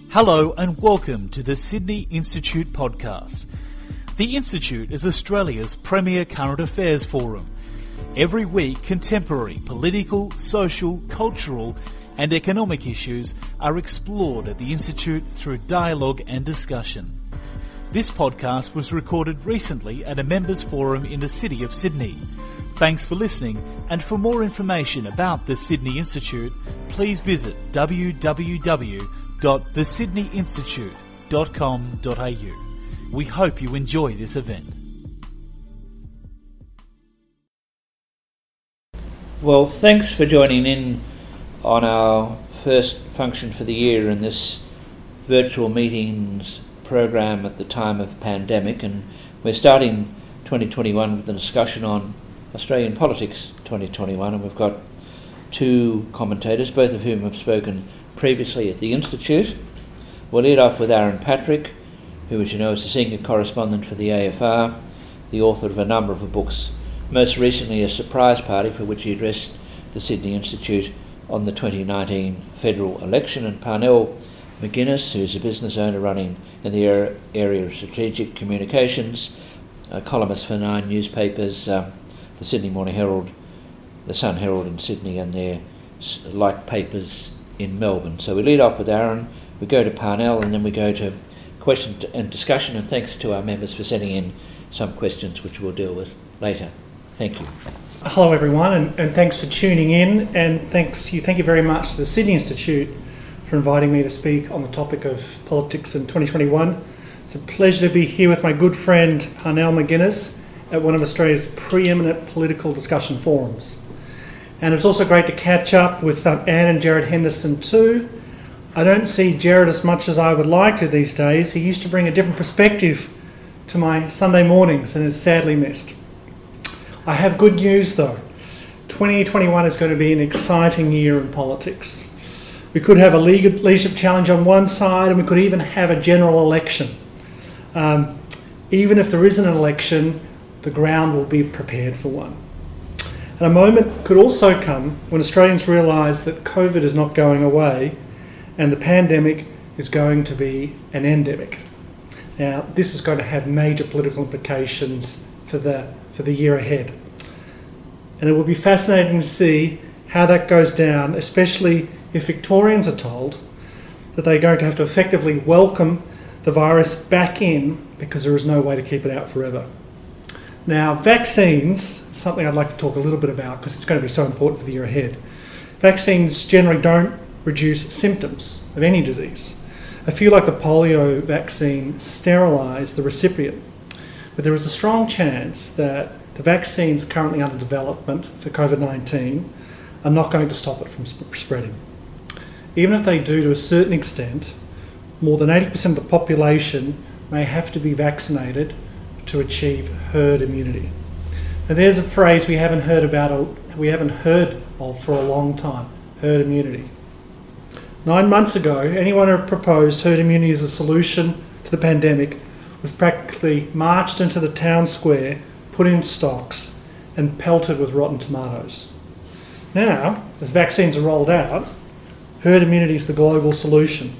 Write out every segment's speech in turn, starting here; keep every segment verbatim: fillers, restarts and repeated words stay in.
Hello and welcome to the Sydney Institute podcast. The Institute is Australia's premier current affairs forum. Every week, contemporary political, social, cultural and economic issues are explored at the Institute through dialogue and discussion. This podcast was recorded recently at a members forum in the City of Sydney. Thanks for listening, and for more information about the Sydney Institute, please visit w w w dot the sydney institute dot com dot a u. We hope you enjoy this event. Well, thanks for joining in on our first function for the year in this virtual meetings program at the time of pandemic, and we're starting twenty twenty-one with a discussion on Australian politics twenty twenty-one, and we've got two commentators, both of whom have spoken previously at the Institute. We'll lead off with Aaron Patrick, who, as you know, is the senior correspondent for the A F R, the author of a number of books, most recently A Surprise Party, for which he addressed the Sydney Institute on the twenty nineteen federal election, and Parnell McGuinness, who is a business owner running in the area of strategic communications, a columnist for nine newspapers, uh, the Sydney Morning Herald, the Sun Herald in Sydney, and their like papers in Melbourne. So we lead off with Aaron, we go to Parnell, and then we go to question and discussion, and thanks to our members for sending in some questions which we'll deal with later. Thank you. Hello everyone, and, and thanks for tuning in, and thanks you, thank you very much to the Sydney Institute for inviting me to speak on the topic of politics in twenty twenty-one. It's a pleasure to be here with my good friend Parnell McGuinness at one of Australia's preeminent political discussion forums. And it's also great to catch up with um, Anne and Jared Henderson too. I don't see Jared as much as I would like to these days. He used to bring a different perspective to my Sunday mornings and is sadly missed. I have good news though. twenty twenty-one is going to be an exciting year in politics. We could have a leadership challenge on one side, and we could even have a general election. Um, even if there isn't an election, the ground will be prepared for one. And a moment could also come when Australians realise that COVID is not going away and the pandemic is going to be an endemic. Now, this is going to have major political implications for the, for the year ahead. And it will be fascinating to see how that goes down, especially if Victorians are told that they're going to have to effectively welcome the virus back in because there is no way to keep it out forever. Now, vaccines, something I'd like to talk a little bit about because it's going to be so important for the year ahead. Vaccines generally don't reduce symptoms of any disease. A few, like the polio vaccine, sterilise the recipient. But there is a strong chance that the vaccines currently under development for COVID nineteen are not going to stop it from sp- spreading. Even if they do to a certain extent, more than eighty percent of the population may have to be vaccinated to achieve herd immunity. And there's a phrase we haven't heard about, we haven't heard of for a long time, herd immunity. Nine months ago, anyone who proposed herd immunity as a solution to the pandemic was practically marched into the town square, put in stocks, and pelted with rotten tomatoes. Now, as vaccines are rolled out, herd immunity is the global solution.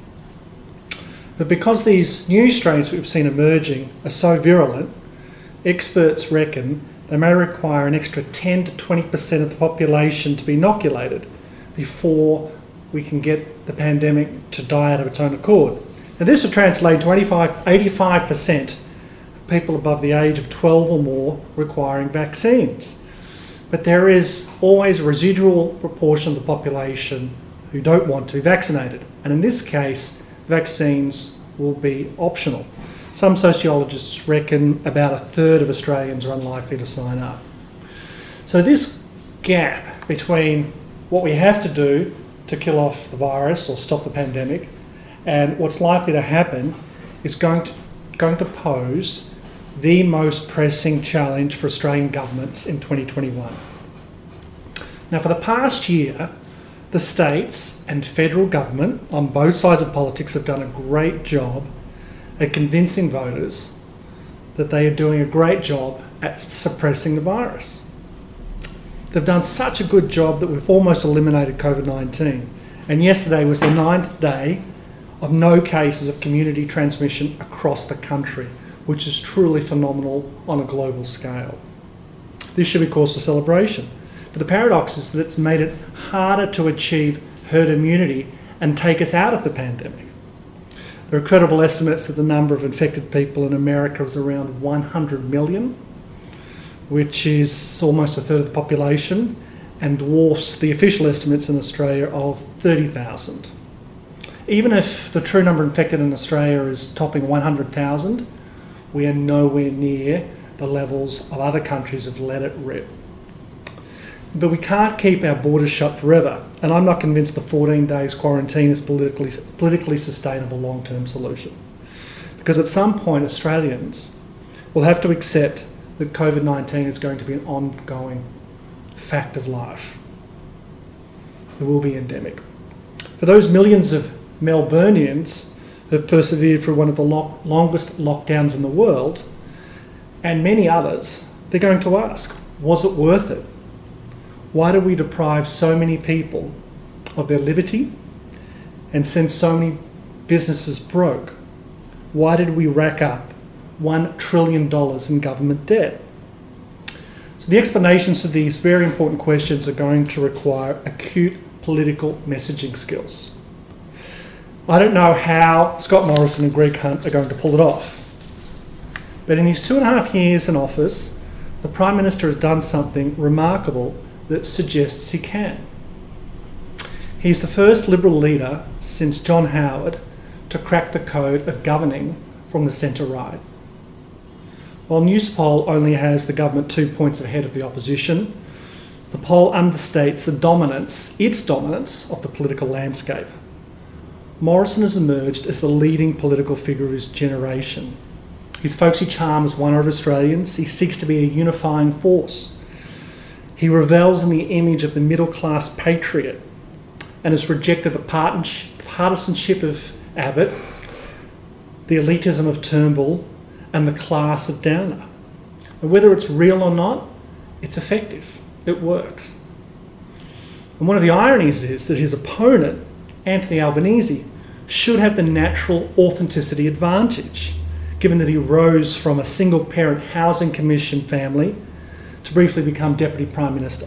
But because these new strains we've seen emerging are so virulent, experts reckon they may require an extra ten to twenty percent of the population to be inoculated before we can get the pandemic to die out of its own accord. Now, this would translate to eighty-five percent of people above the age of twelve or more requiring vaccines. But there is always a residual proportion of the population who don't want to be vaccinated. And in this case, vaccines will be optional. Some sociologists reckon about a third of Australians are unlikely to sign up. So this gap between what we have to do to kill off the virus or stop the pandemic and what's likely to happen is going to, going to pose the most pressing challenge for Australian governments in twenty twenty-one. Now, for the past year, the states and federal government on both sides of politics have done a great job at convincing voters that they are doing a great job at suppressing the virus. They've done such a good job that we've almost eliminated COVID nineteen. And yesterday was the ninth day of no cases of community transmission across the country, which is truly phenomenal on a global scale. This should be cause for celebration. But the paradox is that it's made it harder to achieve herd immunity and take us out of the pandemic. There are credible estimates that the number of infected people in America is around one hundred million, which is almost a third of the population, and dwarfs the official estimates in Australia of thirty thousand. Even if the true number infected in Australia is topping one hundred thousand, we are nowhere near the levels of other countries have let it rip. But we can't keep our borders shut forever, and I'm not convinced the fourteen days quarantine is politically, politically sustainable long-term solution. Because at some point, Australians will have to accept that COVID nineteen is going to be an ongoing fact of life. It will be endemic. For those millions of Melburnians who have persevered through one of the lo- longest lockdowns in the world, and many others, they're going to ask, was it worth it? Why do we deprive so many people of their liberty and send so many businesses broke? Why did we rack up one trillion dollars in government debt? So the explanations to these very important questions are going to require acute political messaging skills. I don't know how Scott Morrison and Greg Hunt are going to pull it off. But in his two and a half years in office, the Prime Minister has done something remarkable that suggests he can. He's the first Liberal leader since John Howard to crack the code of governing from the centre-right. While Newspoll only has the government two points ahead of the opposition, the poll understates the dominance, its dominance, of the political landscape. Morrison has emerged as the leading political figure of his generation. His folksy charm has won over Australians. He seeks to be a unifying force. He revels in the image of the middle-class patriot and has rejected the partisanship of Abbott, the elitism of Turnbull, and the class of Downer. And whether it's real or not, it's effective. It works. And one of the ironies is that his opponent, Anthony Albanese, should have the natural authenticity advantage, given that he rose from a single-parent housing commission family to briefly become Deputy Prime Minister.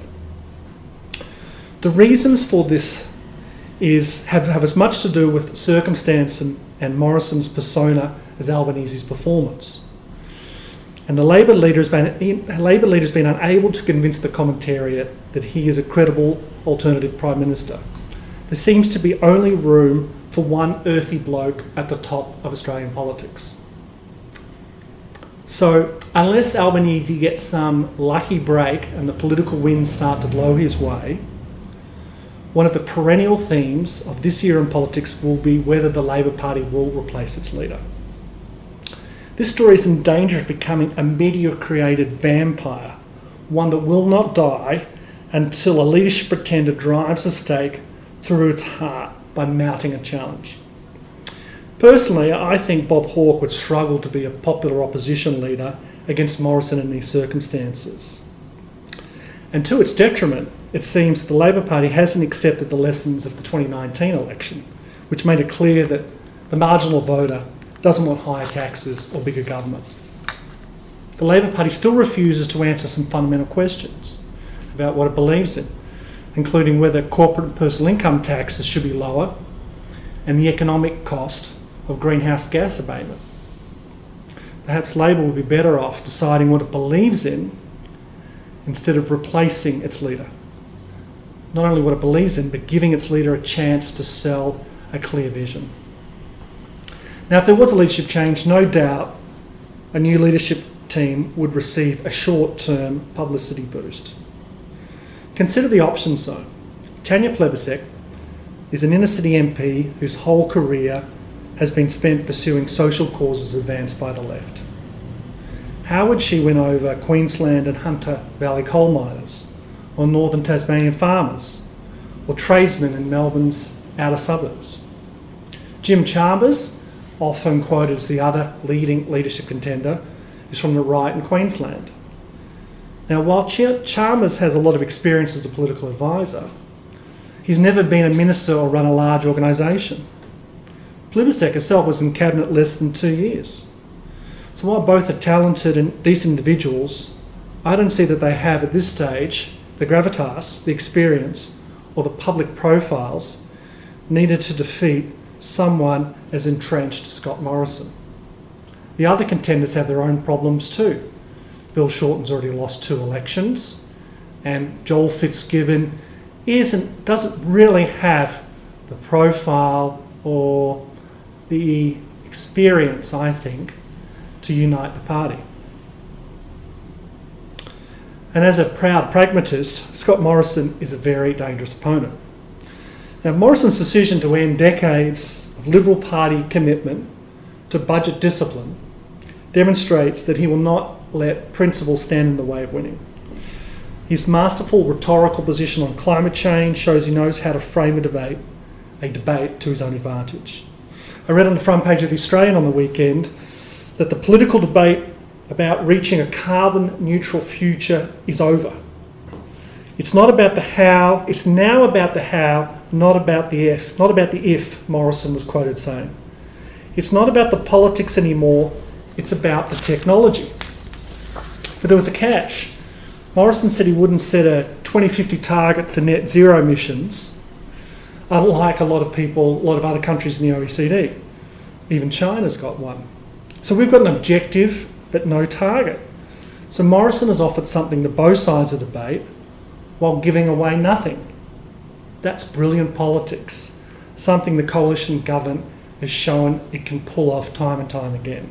The reasons for this is have, have as much to do with circumstance and, and Morrison's persona as Albanese's performance. And the Labor leader has been Labor leader has been unable to convince the commentariat that he is a credible alternative Prime Minister. There seems to be only room for one earthy bloke at the top of Australian politics. So unless Albanese gets some lucky break and the political winds start to blow his way, one of the perennial themes of this year in politics will be whether the Labor Party will replace its leader. This story is in danger of becoming a media-created vampire, one that will not die until a leadership pretender drives a stake through its heart by mounting a challenge. Personally, I think Bob Hawke would struggle to be a popular opposition leader against Morrison in these circumstances. And to its detriment, it seems that the Labor Party hasn't accepted the lessons of the twenty nineteen election, which made it clear that the marginal voter doesn't want higher taxes or bigger government. The Labor Party still refuses to answer some fundamental questions about what it believes in, including whether corporate and personal income taxes should be lower and the economic cost of greenhouse gas abatement. Perhaps Labor would be better off deciding what it believes in instead of replacing its leader. Not only what it believes in, but giving its leader a chance to sell a clear vision. Now, if there was a leadership change, no doubt a new leadership team would receive a short-term publicity boost. Consider the options though. Tanya Plibersek is an inner-city M P whose whole career has been spent pursuing social causes advanced by the left. How would she win over Queensland and Hunter Valley coal miners, or northern Tasmanian farmers, or tradesmen in Melbourne's outer suburbs? Jim Chambers, often quoted as the other leading leadership contender, is from the right in Queensland. Now, while Ch- Chalmers has a lot of experience as a political advisor, he's never been a minister or run a large organisation. Plibersek herself was in cabinet less than two years. So while both are talented and decent individuals, I don't see that they have at this stage the gravitas, the experience, or the public profiles needed to defeat someone as entrenched as Scott Morrison. The other contenders have their own problems too. Bill Shorten's already lost two elections, and Joel Fitzgibbon isn't, doesn't really have the profile or the experience, I think, to unite the party. And as a proud pragmatist, Scott Morrison is a very dangerous opponent. Now, Morrison's decision to end decades of Liberal Party commitment to budget discipline demonstrates that he will not let principle stand in the way of winning. His masterful rhetorical position on climate change shows he knows how to frame a debate, a debate to his own advantage. I read on the front page of The Australian on the weekend that the political debate about reaching a carbon neutral future is over. It's not about the how, it's now about the how, not about the if, not about the if, Morrison was quoted saying. It's not about the politics anymore, it's about the technology. But there was a catch. Morrison said he wouldn't set a twenty fifty target for net zero emissions, unlike a lot of people, a lot of other countries in the O E C D. Even China's got one. So we've got an objective, but no target. So Morrison has offered something to both sides of the debate while giving away nothing. That's brilliant politics, something the coalition government has shown it can pull off time and time again.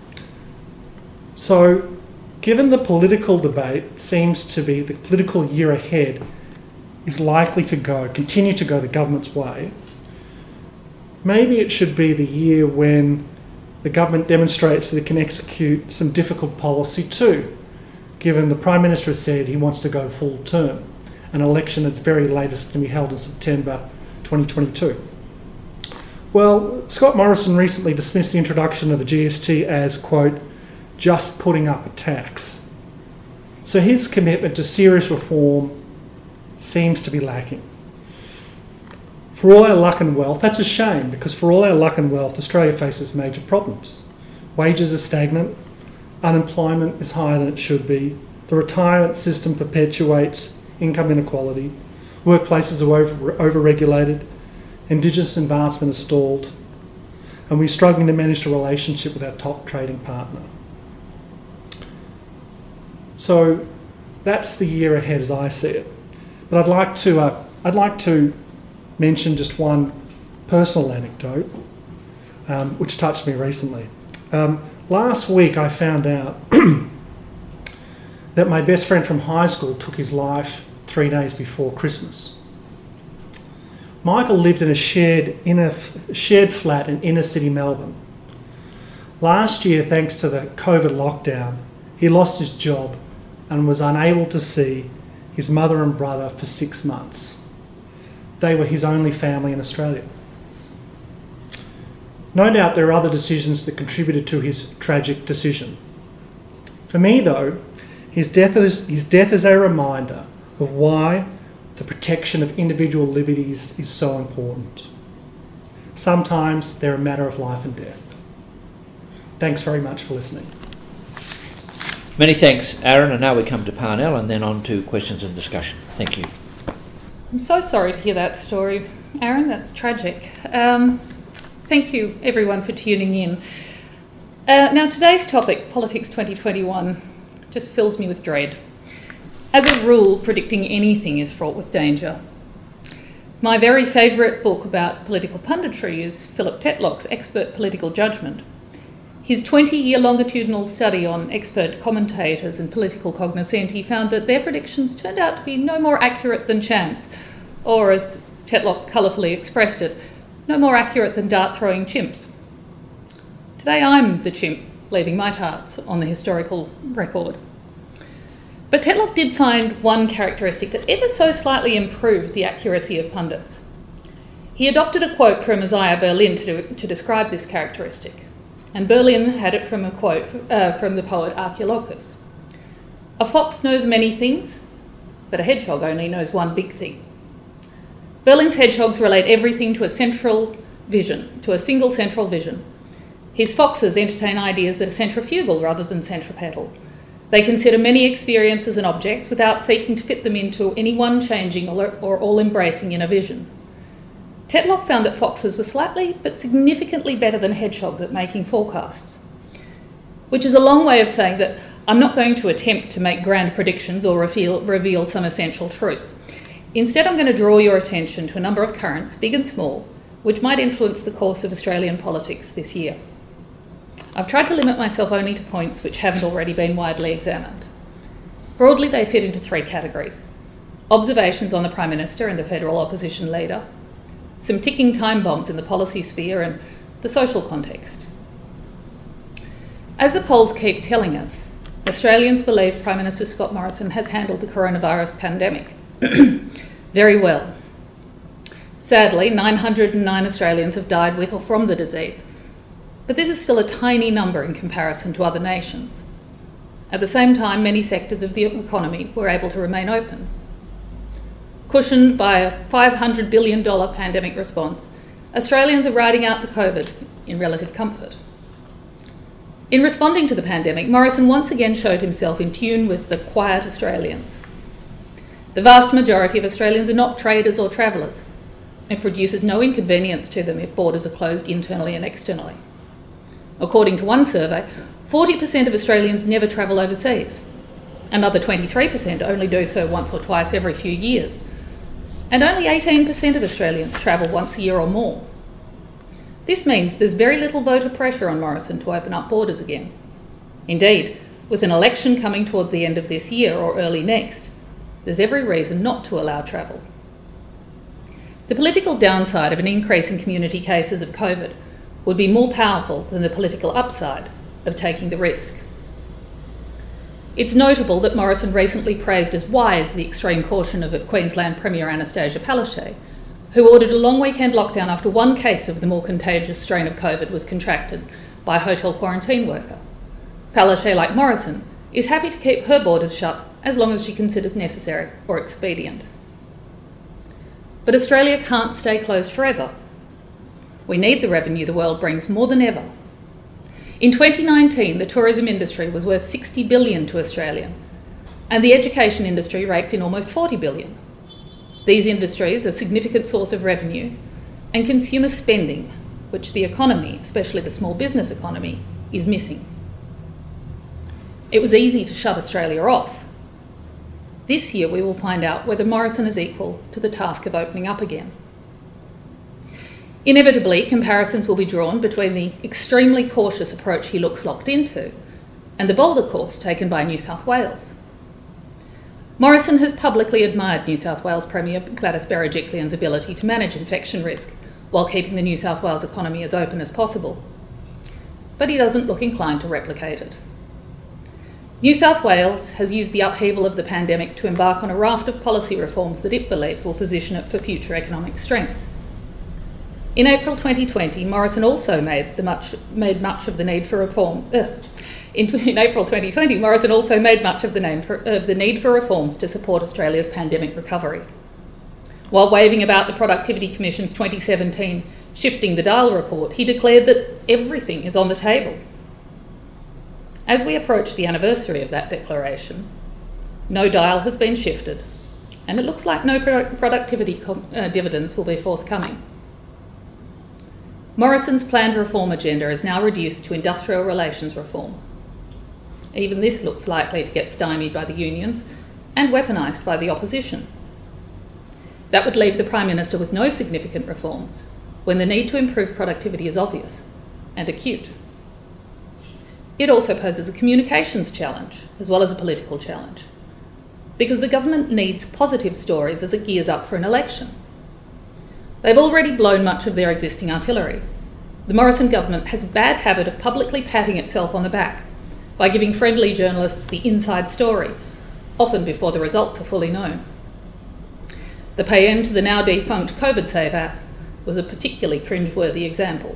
So, given the political debate seems to be the political year ahead is likely to go, continue to go the government's way, maybe it should be the year when the government demonstrates that it can execute some difficult policy too, given the Prime Minister has said he wants to go full term, an election that's very latest can be held in September twenty twenty-two. Well, Scott Morrison recently dismissed the introduction of the G S T as, quote, just putting up a tax. So his commitment to serious reform seems to be lacking. For all our luck and wealth, that's a shame, because for all our luck and wealth, Australia faces major problems. Wages are stagnant, unemployment is higher than it should be, the retirement system perpetuates income inequality, workplaces are over, over-regulated, Indigenous advancement is stalled, and we're struggling to manage the relationship with our top trading partner. So that's the year ahead as I see it. But I'd like to, uh, I'd like to mention just one personal anecdote um, which touched me recently. Um, last week I found out that my best friend from high school took his life three days before Christmas. Michael lived in a shared, inner, shared flat in inner city Melbourne. Last year, thanks to the COVID lockdown, he lost his job and was unable to see his mother and brother for six months. They were his only family in Australia. No doubt there are other decisions that contributed to his tragic decision. For me though, his death is, his death is a reminder of why the protection of individual liberties is so important. Sometimes they're a matter of life and death. Thanks very much for listening. Many thanks, Aaron, and now we come to Parnell and then on to questions and discussion. Thank you. I'm so sorry to hear that story, Aaron. That's tragic. Um, thank you, everyone, for tuning in. Uh, now, today's topic, Politics twenty twenty-one, just fills me with dread. As a rule, predicting anything is fraught with danger. My very favourite book about political punditry is Philip Tetlock's Expert Political Judgment. His twenty-year longitudinal study on expert commentators and political cognoscenti found that their predictions turned out to be no more accurate than chance, or as Tetlock colourfully expressed it, no more accurate than dart-throwing chimps. Today I'm the chimp, leaving my tarts on the historical record. But Tetlock did find one characteristic that ever so slightly improved the accuracy of pundits. He adopted a quote from Isaiah Berlin to, to describe this characteristic. And Berlin had it from a quote uh, from the poet Archilochus. A fox knows many things, but a hedgehog only knows one big thing. Berlin's hedgehogs relate everything to a central, vision, to a single central vision. His foxes entertain ideas that are centrifugal rather than centripetal. They consider many experiences and objects without seeking to fit them into any one changing or, or all-embracing inner vision. Tetlock found that foxes were slightly but significantly better than hedgehogs at making forecasts, which is a long way of saying that I'm not going to attempt to make grand predictions or reveal, reveal some essential truth. Instead, I'm going to draw your attention to a number of currents, big and small, which might influence the course of Australian politics this year. I've tried to limit myself only to points which haven't already been widely examined. Broadly, they fit into three categories: observations on the Prime Minister and the federal opposition leader, some ticking time bombs in the policy sphere, and the social context. As the polls keep telling us, Australians believe Prime Minister Scott Morrison has handled the coronavirus pandemic very well. Sadly, nine hundred nine Australians have died with or from the disease, but this is still a tiny number in comparison to other nations. At the same time, many sectors of the economy were able to remain open. Cushioned by a five hundred billion dollars pandemic response, Australians are riding out the COVID in relative comfort. In responding to the pandemic, Morrison once again showed himself in tune with the quiet Australians. The vast majority of Australians are not traders or travellers. It produces no inconvenience to them if borders are closed internally and externally. According to one survey, forty percent of Australians never travel overseas. Another twenty-three percent only do so once or twice every few years. And only eighteen percent of Australians travel once a year or more. This means there's very little voter pressure on Morrison to open up borders again. Indeed, with an election coming toward the end of this year or early next, there's every reason not to allow travel. The political downside of an increase in community cases of COVID would be more powerful than the political upside of taking the risk. It's notable that Morrison recently praised as wise the extreme caution of Queensland Premier Anastasia Palaszczuk, who ordered a long weekend lockdown after one case of the more contagious strain of COVID was contracted by a hotel quarantine worker. Palaszczuk, like Morrison, is happy to keep her borders shut as long as she considers necessary or expedient. But Australia can't stay closed forever. We need the revenue the world brings more than ever. In twenty nineteen, the tourism industry was worth sixty billion dollars to Australia, and the education industry raked in almost forty billion dollars. These industries are a significant source of revenue, and consumer spending, which the economy, especially the small business economy, is missing. It was easy to shut Australia off. This year we will find out whether Morrison is equal to the task of opening up again. Inevitably, comparisons will be drawn between the extremely cautious approach he looks locked into and the bolder course taken by New South Wales. Morrison has publicly admired New South Wales Premier Gladys Berejiklian's ability to manage infection risk while keeping the New South Wales economy as open as possible, but he doesn't look inclined to replicate it. New South Wales has used the upheaval of the pandemic to embark on a raft of policy reforms that it believes will position it for future economic strength. In April twenty twenty, Morrison also made, the much, made much of the need for reform. Uh, in, in April twenty twenty, Morrison also made much of the, name for, of the need for reforms to support Australia's pandemic recovery. While waving about the Productivity Commission's twenty seventeen Shifting the Dial report, he declared that everything is on the table. As we approach the anniversary of that declaration, no dial has been shifted, and it looks like no pro- productivity com- uh, dividends will be forthcoming. Morrison's planned reform agenda is now reduced to industrial relations reform. Even this looks likely to get stymied by the unions and weaponised by the opposition. That would leave the Prime Minister with no significant reforms, when the need to improve productivity is obvious and acute. It also poses a communications challenge, as well as a political challenge, because the government needs positive stories as it gears up for an election. They've already blown much of their existing artillery. The Morrison government has a bad habit of publicly patting itself on the back by giving friendly journalists the inside story, often before the results are fully known. The pay-in to the now defunct COVID Save app was a particularly cringeworthy example.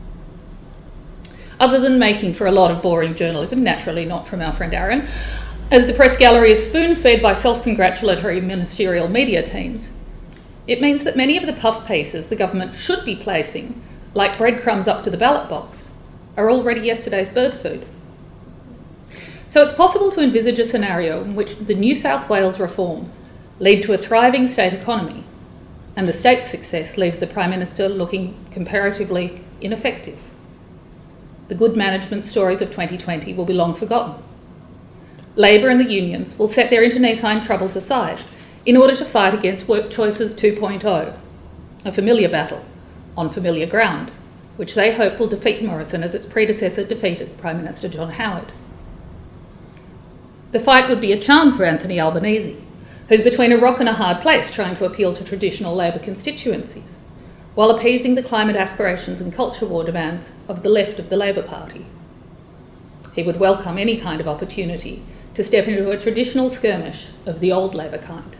Other than making for a lot of boring journalism, naturally not from our friend Aaron, as the press gallery is spoon-fed by self-congratulatory ministerial media teams, it means that many of the puff pieces the government should be placing like breadcrumbs up to the ballot box, are already yesterday's bird food. So it's possible to envisage a scenario in which the New South Wales reforms lead to a thriving state economy, and the state's success leaves the Prime Minister looking comparatively ineffective. The good management stories of twenty twenty will be long forgotten. Labor and the unions will set their internecine troubles aside in order to fight against Work Choices two point oh, a familiar battle on familiar ground, which they hope will defeat Morrison as its predecessor defeated Prime Minister John Howard. The fight would be a charm for Anthony Albanese, who's between a rock and a hard place trying to appeal to traditional Labor constituencies, while appeasing the climate aspirations and culture war demands of the left of the Labor Party. He would welcome any kind of opportunity to step into a traditional skirmish of the old Labor kind.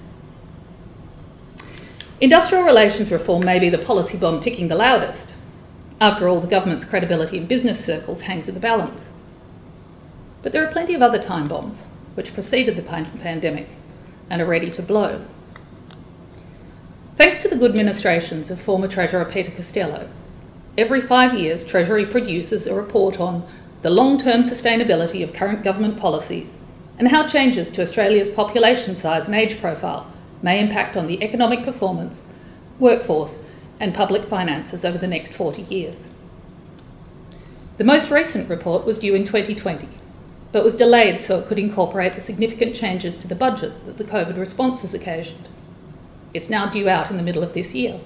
Industrial relations reform may be the policy bomb ticking the loudest. After all, the government's credibility in business circles hangs in the balance. But there are plenty of other time bombs which preceded the pandemic and are ready to blow. Thanks to the good ministrations of former Treasurer Peter Costello, every five years Treasury produces a report on the long-term sustainability of current government policies and how changes to Australia's population size and age profile may impact on the economic performance, workforce and public finances over the next forty years. The most recent report was due in twenty twenty, but was delayed so it could incorporate the significant changes to the budget that the COVID response has occasioned. It's now due out in the middle of this year.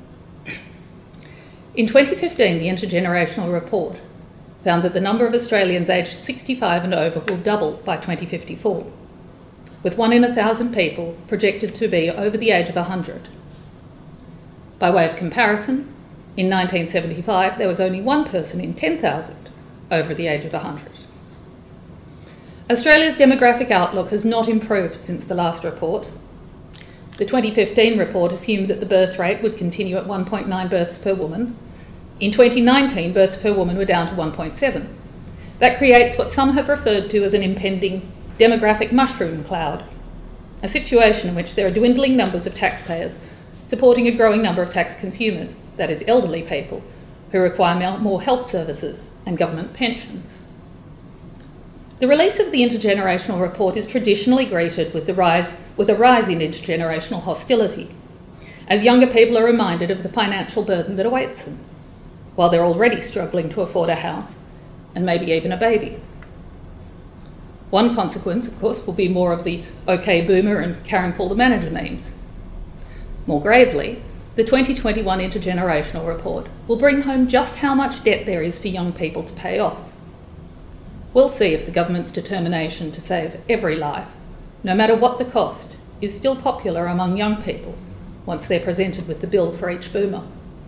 In twenty fifteen, the Intergenerational Report found that the number of Australians aged sixty-five and over will double by twenty fifty-four, with one in a thousand people projected to be over the age of one hundred. By way of comparison, in nineteen seventy-five there was only one person in ten thousand over the age of one hundred. Australia's demographic outlook has not improved since the last report. The twenty fifteen report assumed that the birth rate would continue at one point nine births per woman. In twenty nineteen, births per woman were down to one point seven. That creates what some have referred to as an impending demographic mushroom cloud, a situation in which there are dwindling numbers of taxpayers supporting a growing number of tax consumers, that is, elderly people, who require more health services and government pensions. The release of the Intergenerational Report is traditionally greeted with, the rise, with a rise in intergenerational hostility, as younger people are reminded of the financial burden that awaits them, while they're already struggling to afford a house and maybe even a baby. One consequence, of course, will be more of the OK Boomer and Karen Call the Manager memes. More gravely, the twenty twenty-one Intergenerational Report will bring home just how much debt there is for young people to pay off. We'll see if the government's determination to save every life, no matter what the cost, is still popular among young people once they're presented with the bill for each boomer.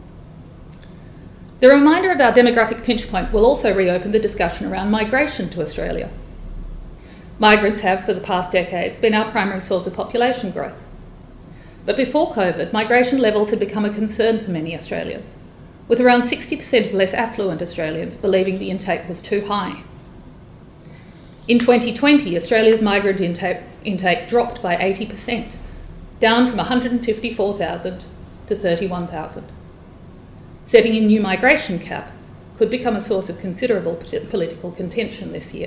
The reminder of our demographic pinch point will also reopen the discussion around migration to Australia. Migrants have, for the past decades, been our primary source of population growth. But before COVID, migration levels had become a concern for many Australians, with around sixty percent of less affluent Australians believing the intake was too high. In twenty twenty, Australia's migrant intake, intake dropped by eighty percent, down from one hundred fifty-four thousand to thirty-one thousand. Setting a new migration cap could become a source of considerable political contention this year.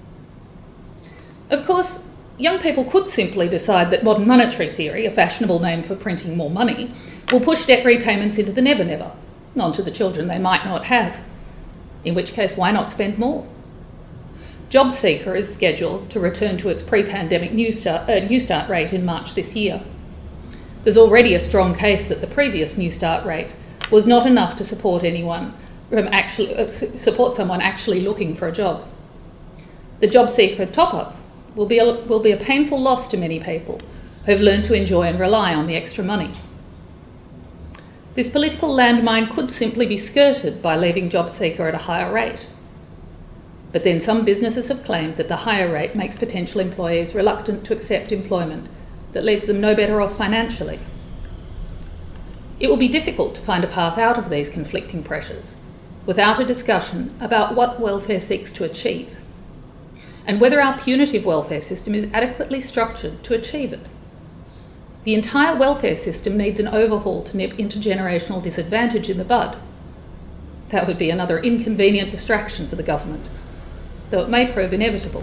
Of course, young people could simply decide that modern monetary theory, a fashionable name for printing more money, will push debt repayments into the never-never, onto the children they might not have, in which case why not spend more? JobSeeker is scheduled to return to its pre-pandemic New Start, uh, New Start rate in March this year. There's already a strong case that the previous New Start rate was not enough to support anyone from actually uh, support someone actually looking for a job. The JobSeeker top-up will be a, will be a painful loss to many people who have learned to enjoy and rely on the extra money. This political landmine could simply be skirted by leaving JobSeeker at a higher rate. But then some businesses have claimed that the higher rate makes potential employees reluctant to accept employment that leaves them no better off financially. It will be difficult to find a path out of these conflicting pressures without a discussion about what welfare seeks to achieve and whether our punitive welfare system is adequately structured to achieve it. The entire welfare system needs an overhaul to nip intergenerational disadvantage in the bud, That would be another inconvenient distraction for the government, though it may prove inevitable.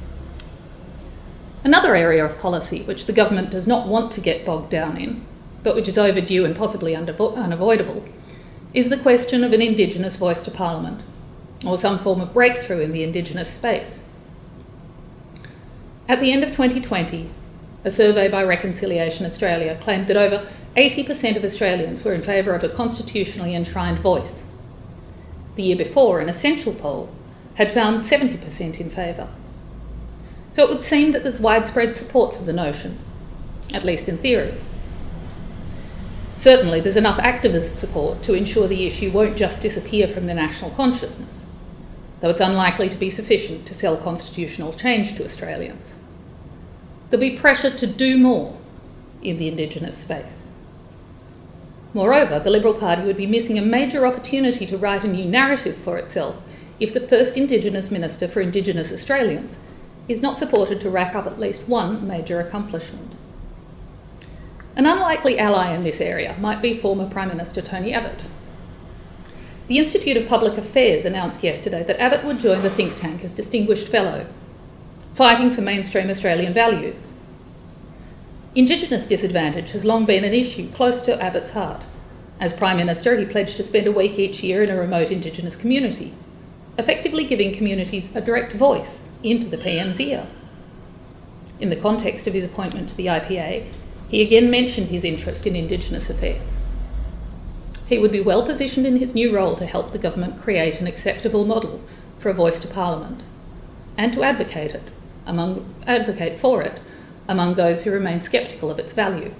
Another area of policy which the government does not want to get bogged down in, but which is overdue and possibly unavo- unavoidable, is the question of an Indigenous voice to Parliament, or some form of breakthrough in the Indigenous space. At the end of twenty twenty, a survey by Reconciliation Australia claimed that over eighty percent of Australians were in favour of a constitutionally enshrined voice. The year before, an Essential poll had found seventy percent in favour. So it would seem that there's widespread support for the notion, at least in theory. Certainly there's enough activist support to ensure the issue won't just disappear from the national consciousness, though it's unlikely to be sufficient to sell constitutional change to Australians. There'll be pressure to do more in the Indigenous space. Moreover, the Liberal Party would be missing a major opportunity to write a new narrative for itself if the first Indigenous Minister for Indigenous Australians is not supported to rack up at least one major accomplishment. An unlikely ally in this area might be former Prime Minister Tony Abbott. The Institute of Public Affairs announced yesterday that Abbott would join the think tank as Distinguished Fellow, fighting for mainstream Australian values. Indigenous disadvantage has long been an issue close to Abbott's heart. As Prime Minister, he pledged to spend a week each year in a remote Indigenous community, effectively giving communities a direct voice into the P M's ear. In the context of his appointment to the I P A, he again mentioned his interest in Indigenous affairs. He would be well positioned in his new role to help the government create an acceptable model for a voice to Parliament, and to advocate it among advocate for it among those who remain sceptical of its value.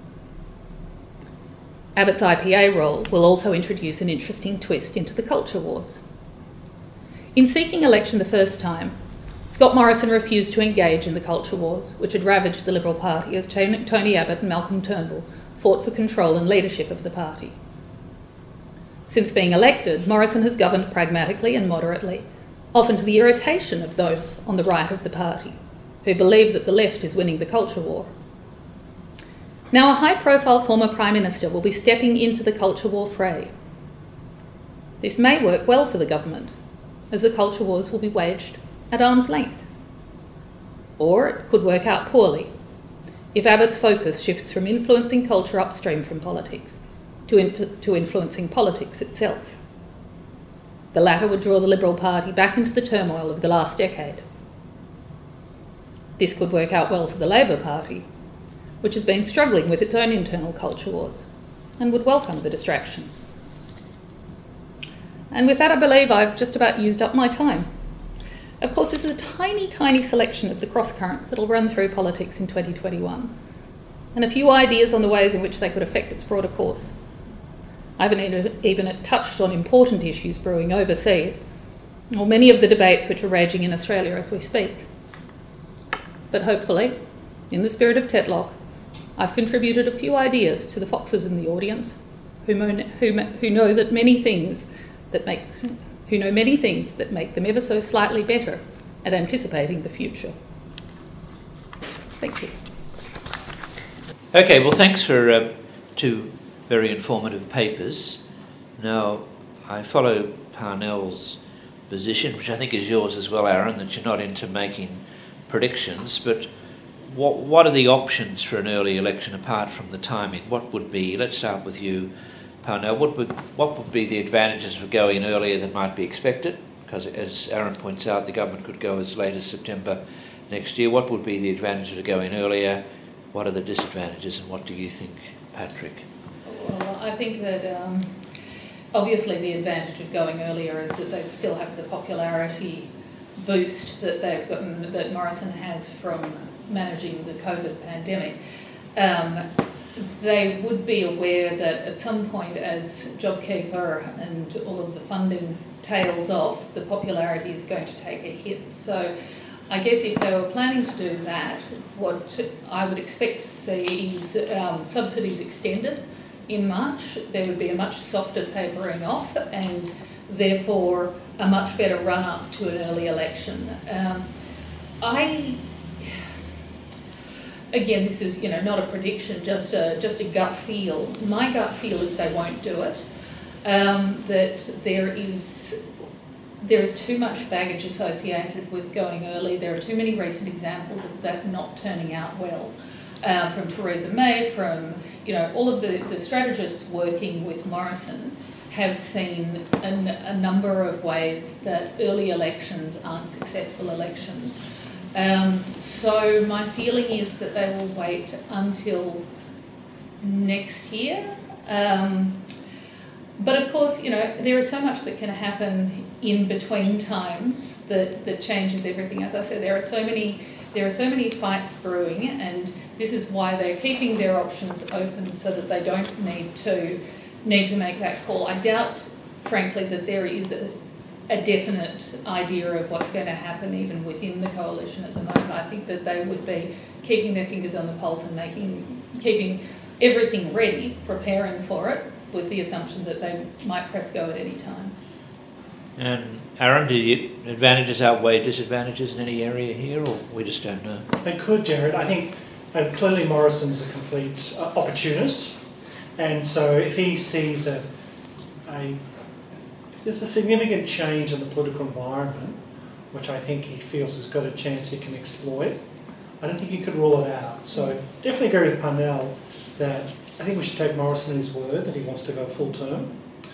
Abbott's I P A role will also introduce an interesting twist into the culture wars. In seeking election the first time, Scott Morrison refused to engage in the culture wars, which had ravaged the Liberal Party as Tony Abbott and Malcolm Turnbull fought for control and leadership of the party. Since being elected, Morrison has governed pragmatically and moderately, often to the irritation of those on the right of the party, who believe that the left is winning the culture war. Now, a high-profile former Prime Minister will be stepping into the culture war fray. This may work well for the government, as the culture wars will be waged at arm's length. Or it could work out poorly if Abbott's focus shifts from influencing culture upstream from politics to, inf- to influencing politics itself. The latter would draw the Liberal Party back into the turmoil of the last decade. This could work out well for the Labor Party, which has been struggling with its own internal culture wars, and would welcome the distraction. And with that, I believe I've just about used up my time. Of course, this is a tiny, tiny selection of the cross-currents that will run through politics in twenty twenty-one, and a few ideas on the ways in which they could affect its broader course. I haven't even touched on important issues brewing overseas, or many of the debates which are raging in Australia as we speak. But hopefully, in the spirit of Tetlock, I've contributed a few ideas to the foxes in the audience, who, mo- who, who know that many things that make who know many things that make them ever so slightly better at anticipating the future. Thank you. Okay, well, thanks for uh, two very informative papers. Now, I follow Parnell's position, which I think is yours as well, Aaron, that you're not into making predictions, but what what are the options for an early election apart from the timing? What would be, let's start with you, Parnell, what would, what would be the advantages of going earlier than might be expected? Because as Aaron points out, the government could go as late as September next year. What would be the advantages of going earlier? What are the disadvantages, and what do you think, Patrick? Well, I think that um, obviously the advantage of going earlier is that they'd still have the popularity boost that they've gotten, that Morrison has from managing the COVID pandemic. Um, they would be aware that at some point, as JobKeeper and all of the funding tails off, the popularity is going to take a hit. So I guess if they were planning to do that, what I would expect to see is um, subsidies extended in March. There would be a much softer tapering off, and therefore a much better run-up to an early election. Um, I, again, this is, you know, not a prediction, just a just a gut feel. My gut feel is they won't do it. um, that there is there is too much baggage associated with going early. There are too many recent examples of that not turning out well. Uh, from Theresa May, from you know all of the, the strategists working with Morrison have seen an, a number of ways that early elections aren't successful elections. Um, so my feeling is that they will wait until next year. Um, but of course, you know, there is so much that can happen in between times that, that changes everything. As I said, there are so many there are so many fights brewing, and this is why they're keeping their options open so that they don't need to need to make that call. I doubt, frankly, that there is a, a definite idea of what's going to happen even within the coalition at the moment. I think that they would be keeping their fingers on the pulse and making keeping everything ready, preparing for it, with the assumption that they might press go at any time. And Aaron, do the advantages outweigh disadvantages in any area here, or we just don't know? They could, Jared. I think uh, clearly Morrison's a complete uh, opportunist, and so if he sees a, a if there's a significant change in the political environment, which I think he feels has got a chance he can exploit, I don't think he could rule it out. So definitely agree with Parnell that I think we should take Morrison at his word that he wants to go full term.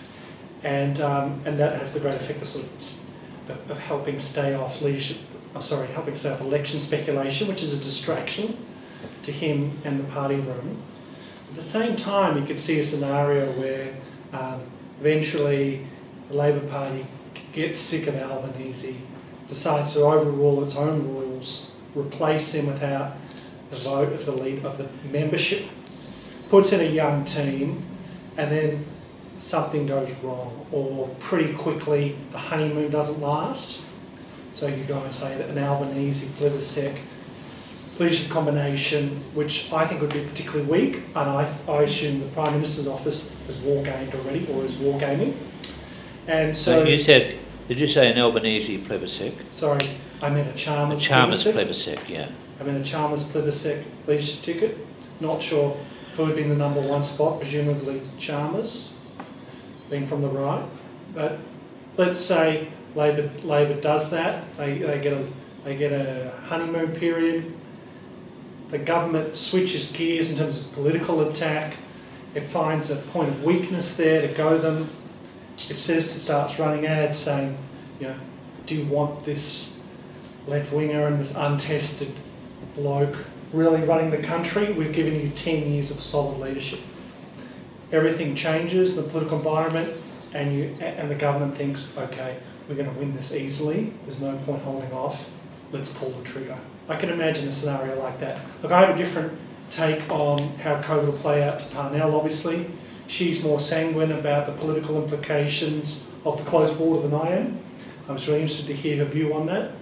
And um, and that has the great effect of sort of, of helping stay off leadership. Oh, sorry, helping stay off election speculation, which is a distraction to him and the party room. At the same time, you could see a scenario where um, eventually the Labor Party gets sick of Albanese, decides to overrule its own rules, replace him without the vote of the lead of the membership, puts in a young team, and then something goes wrong, or pretty quickly the honeymoon doesn't last. So you go and say that an Albanese Plibersek leadership combination, which I think would be particularly weak, and I, I assume the Prime Minister's office has wargamed already, or is wargaming. And so no, you said, did you say an Albanese Plibersek? Sorry, I meant a Chalmers. A Chalmers Plibersek, yeah. I meant a Chalmers Plibersek leadership ticket. Not sure who would be in the number one spot, presumably Chalmers, being from the right. But let's say Labor Labor does that. They they get a they get a honeymoon period. The government switches gears in terms of political attack. It finds a point of weakness there to go them. It says it starts running ads saying, you know, do you want this left winger and this untested bloke really running the country? We've given you ten years of solid leadership. Everything changes, the political environment, and you and the government thinks, okay, we're going to win this easily. There's no point holding off. Let's pull the trigger. I can imagine a scenario like that. Look, I have a different take on how COVID will play out to Parnell, obviously. She's more sanguine about the political implications of the closed border than I am. I was really interested to hear her view on that.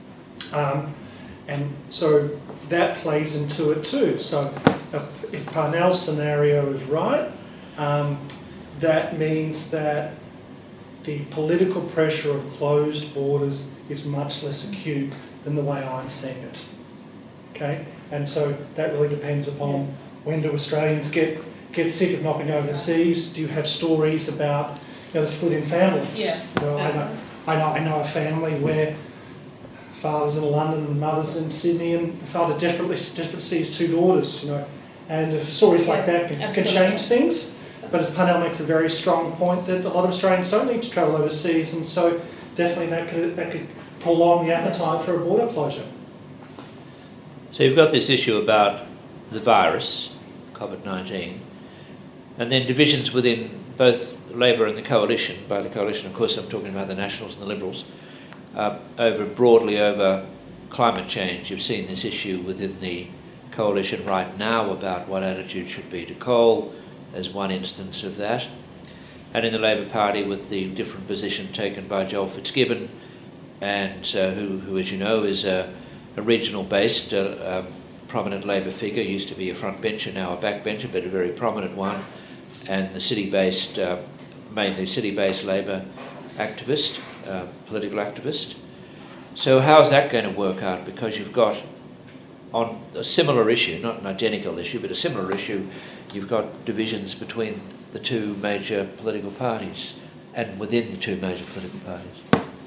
Um, and so that plays into it too. So if, if Parnell's scenario is right, um, that means that the political pressure of closed borders is much less acute than the way I'm seeing it. Okay? And so that really depends upon when do Australians get get sick of knocking overseas? Do you have stories about, you know, the split in families? Yeah. You know, I know, I know I know a family where father's in London and mother's in Sydney, and the father desperately desperate to see his two daughters, you know. And if stories like that can, can change things. But as Parnell makes a very strong point that a lot of Australians don't need to travel overseas, and so definitely that could that could prolong the appetite for a border closure. So you've got this issue about the virus, COVID nineteen, and then divisions within both Labor and the coalition. By the coalition, of course, I'm talking about the Nationals and the Liberals. Uh, over broadly over climate change, you've seen this issue within the coalition right now about what attitude should be to coal, as one instance of that, and in the Labor Party with the different position taken by Joel Fitzgibbon, and uh, who, who, as you know, is a, a regional-based, uh, um, prominent Labor figure, used to be a frontbencher, now a backbencher, but a very prominent one, and the city-based, uh, mainly city-based Labor activist, uh, political activist. So how's that going to work out? Because you've got, on a similar issue, not an identical issue, but a similar issue, you've got divisions between the two major political parties and within the two major political parties?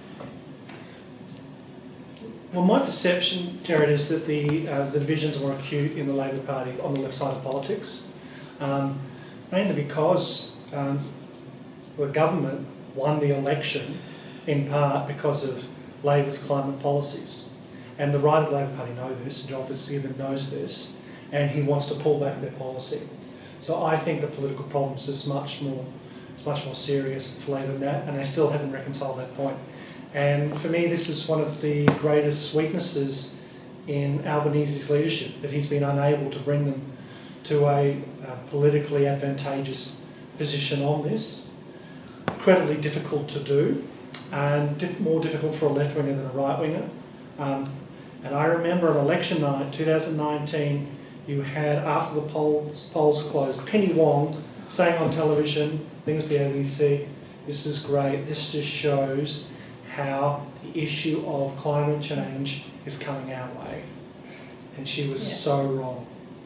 Well, my perception, Jared, is that the uh, the divisions are more acute in the Labor Party on the left side of politics, um, mainly because um, the government won the election in part because of Labor's climate policies. And the right of the Labor Party know this, and John Fitzgibbon knows this, and he wants to pull back their policy. So I think the political problems is much more, it's much more serious for Labor than that, and they still haven't reconciled that point. And for me, this is one of the greatest weaknesses in Albanese's leadership, that he's been unable to bring them to a uh, politically advantageous position on this. Incredibly difficult to do, and diff more difficult for a left-winger than a right-winger. Um, and I remember on election night, two thousand nineteen, you had, after the polls, polls closed, Penny Wong saying on television, I think it was the A B C, this is great, this just shows how the issue of climate change is coming our way. And she was yeah. so wrong.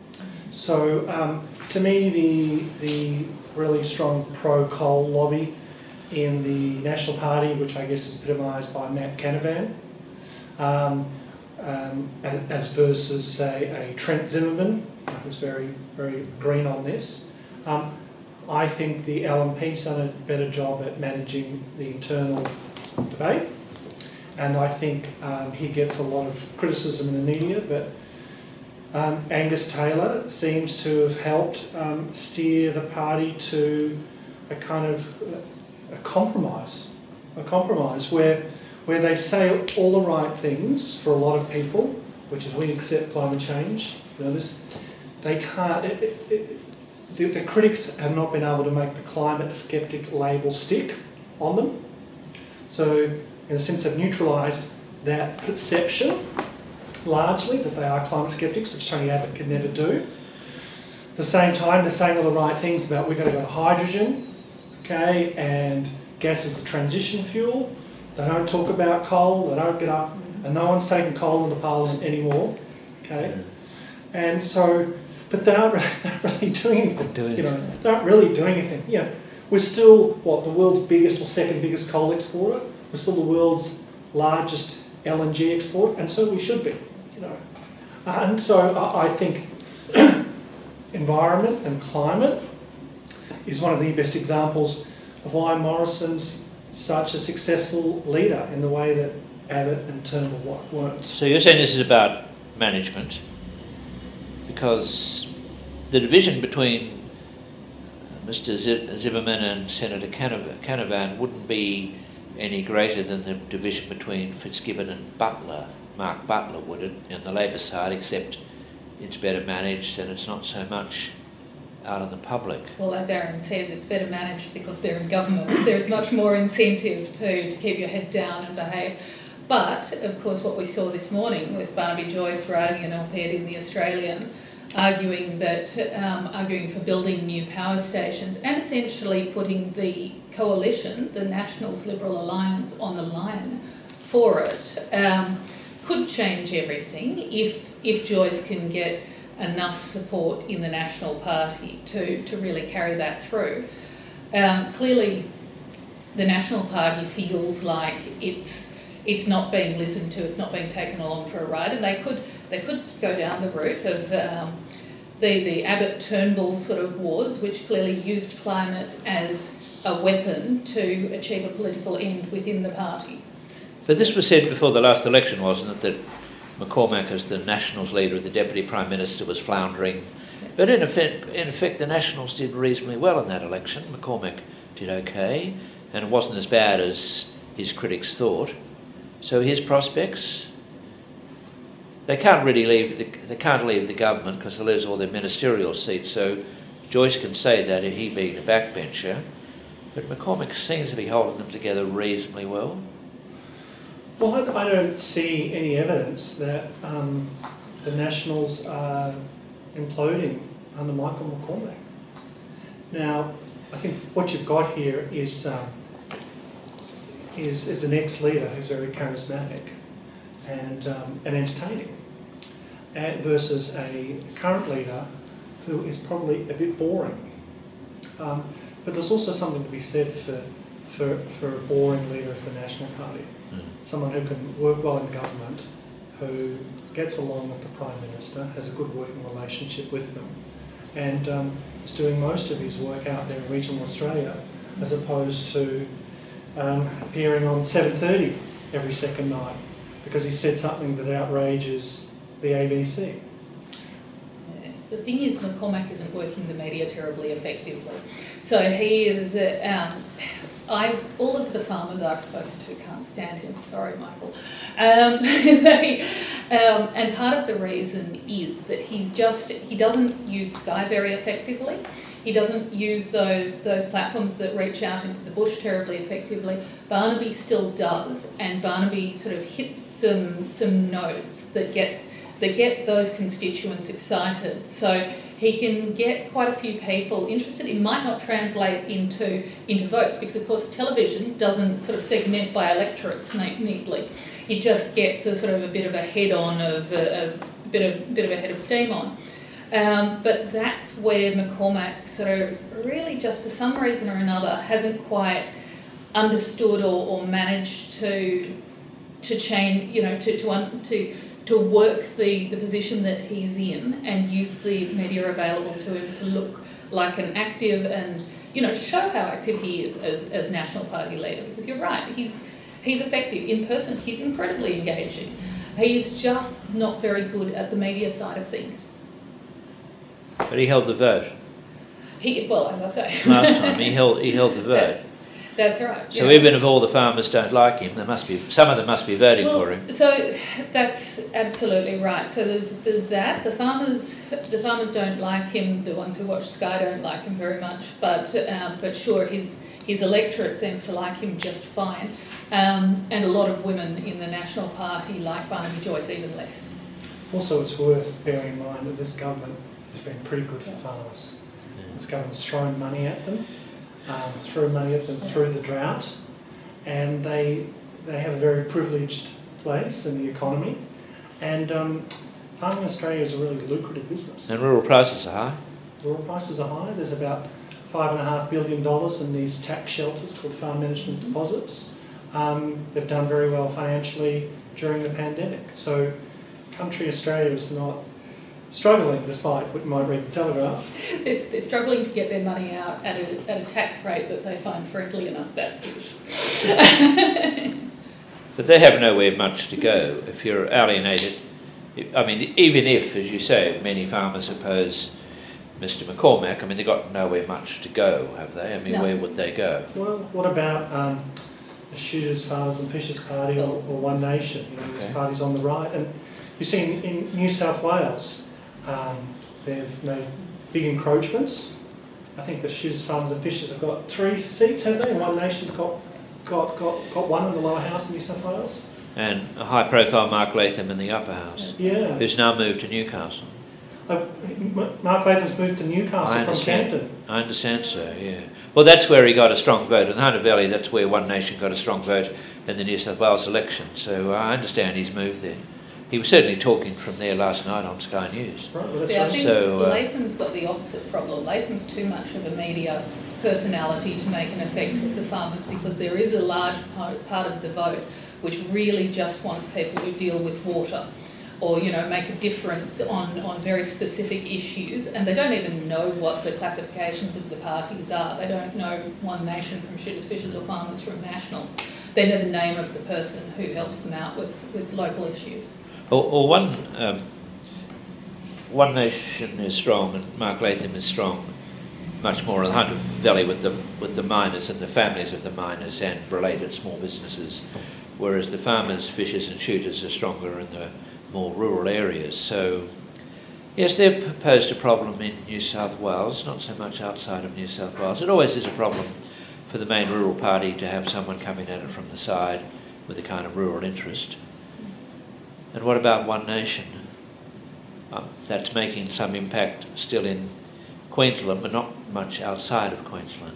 So um, to me, the, the really strong pro-coal lobby in the National Party, which I guess is epitomised by Matt Canavan, um, um, as, as versus, say, a Trent Zimmerman, who's very, very green on this. Um, I think the L N P's done a better job at managing the internal debate, and I think um, he gets a lot of criticism in the media, but um, Angus Taylor seems to have helped um, steer the party to a kind of a compromise, a compromise where where they say all the right things for a lot of people, which is we accept climate change. You know, this, they can't. It, it, it, the, the critics have not been able to make the climate skeptic label stick on them. So, in a sense, they've neutralised that perception largely that they are climate skeptics, which Tony Abbott could never do. At the same time, they're saying all the right things about we've got to go to hydrogen. Okay, and gas is the transition fuel. They don't talk about coal, they don't get up, and no one's taking coal into Parliament anymore. Okay, yeah. And so, but they aren't really, they aren't really doing anything. Doing you know, anything. They aren't really doing anything. You know, we're still, what, the world's biggest or second biggest coal exporter. We're still the world's largest L N G exporter, and so we should be. You know, uh, and so I, I think environment and climate is one of the best examples of why Morrison's such a successful leader in the way that Abbott and Turnbull weren't. So you're saying this is about management, because the division between Mister Zimmerman and Senator Canavan wouldn't be any greater than the division between Fitzgibbon and Butler, Mark Butler, would it, on the Labor side, except it's better managed and it's not so much out in the public. Well, as Aaron says, it's better managed because they're in government. There's much more incentive to, to keep your head down and behave. But, of course, what we saw this morning with Barnaby Joyce writing an op-ed in The Australian, arguing that um, arguing for building new power stations and essentially putting the coalition, the Nationals Liberal Alliance, on the line for it, um, could change everything if if Joyce can get enough support in the National Party to, to really carry that through. Um, clearly, the National Party feels like it's it's not being listened to, it's not being taken along for a ride, and they could they could go down the route of um, the the Abbott Turnbull sort of wars, which clearly used climate as a weapon to achieve a political end within the party. But this was said before the last election, wasn't it, that McCormack, as the Nationals leader, the Deputy Prime Minister, was floundering. Yeah. But in effect, in effect, the Nationals did reasonably well in that election. McCormack did okay, and it wasn't as bad as his critics thought. So his prospects, they can't really leave the, they can't leave the government because they lose all their ministerial seats. So Joyce can say that, he being a backbencher, but McCormack seems to be holding them together reasonably well. Well, I, I don't see any evidence that um, the Nationals are imploding under Michael McCormack. Now, I think what you've got here is um, is, is an ex-leader who's very charismatic and um, and entertaining, and versus a current leader who is probably a bit boring. Um, but there's also something to be said for, for, for a boring leader of the National Party, mm. someone who can work well in government, who gets along with the Prime Minister, has a good working relationship with them, and um, is doing most of his work out there in regional Australia, as opposed to um, appearing on seven thirty every second night because he said something that outrages the A B C. Yes, the thing is, McCormack isn't working the media terribly effectively. So he is, uh, um, I all of the farmers I've spoken to can't stand him. Sorry, Michael. Um, they, um, and part of the reason is that he's just he doesn't use Sky very effectively. He doesn't use those those platforms that reach out into the bush terribly effectively. Barnaby still does, and Barnaby sort of hits some some notes that get that get those constituents excited. So he can get quite a few people interested. It might not translate into into votes because, of course, television doesn't sort of segment by electorates neatly. It just gets a sort of a bit of a head on of a, a bit of bit of a head of steam on. Um, but that's where McCormack sort of really just for some reason or another hasn't quite understood or, or managed to to change, you know, to to un, to to work the, the position that he's in and use the media available to him to look like an active and, you know, to show how active he is as, as National Party leader. Because you're right, he's he's effective in person, he's incredibly engaging. He's just not very good at the media side of things. But he held the vote. He well, as I say, last time he held he held the vote. That's, that's right. So yeah. even if all the farmers don't like him, there must be some of them must be voting well, for him. So that's absolutely right. So there's there's that. The farmers the farmers don't like him. The ones who watch Sky don't like him very much. But um, but sure, his his electorate seems to like him just fine. Um, and a lot of women in the National Party like Barnaby Joyce even less. Also, it's worth bearing in mind that this government has been pretty good for yeah. farmers. Yeah. This government's thrown money at them, um, threw money at them yeah. through the drought, and they they have a very privileged place in the economy. And um, farming in Australia is a really lucrative business. And rural prices are high. Rural prices are high. There's about five and a half billion dollars in these tax shelters called farm management deposits. Um, they've done very well financially during the pandemic. So, country Australia is not struggling, despite what you might read in the Telegraph. They're, they're struggling to get their money out at a, at a tax rate that they find friendly enough, that's the issue. But they have nowhere much to go if you're alienated. I mean, even if, as you say, many farmers oppose Mister McCormack, I mean, they've got nowhere much to go, have they? I mean, no. Where would they go? Well, what about um, the Shooters, Farmers and Fishers Party or, or One Nation? You know, okay. These parties on the right. And you see in, in New South Wales, um, they've made big encroachments. I think the Shooters, Farmers and Fishers have got three seats, have they? And One Nation's got, got, got, got one in the lower house in New South Wales. And a high-profile Mark Latham in the upper house, yeah. who's now moved to Newcastle. Uh, Mark Latham's moved to Newcastle from Campton. I understand so, yeah. Well, that's where he got a strong vote. In Hunter Valley, that's where One Nation got a strong vote in the New South Wales election. So uh, I understand he's moved there. He was certainly talking from there last night on Sky News. Right, well, that's See, right. I think so, uh, Latham's got the opposite problem. Latham's too much of a media personality to make an effect with the farmers because there is a large part, part of the vote which really just wants people who deal with water or, you know, make a difference on, on very specific issues, and they don't even know what the classifications of the parties are. They don't know One Nation from Shooters, Fishers or Farmers from Nationals. They know the name of the person who helps them out with, with local issues. Or, or one, um, One Nation is strong and Mark Latham is strong much more in the Hunter Valley with the, with the miners and the families of the miners and related small businesses, whereas the farmers, fishers and shooters are stronger in the more rural areas. So, yes, they've posed a problem in New South Wales, not so much outside of New South Wales. It always is a problem for the main rural party to have someone coming at it from the side with a kind of rural interest. And what about One Nation? Um, that's making some impact still in Queensland, but not much outside of Queensland.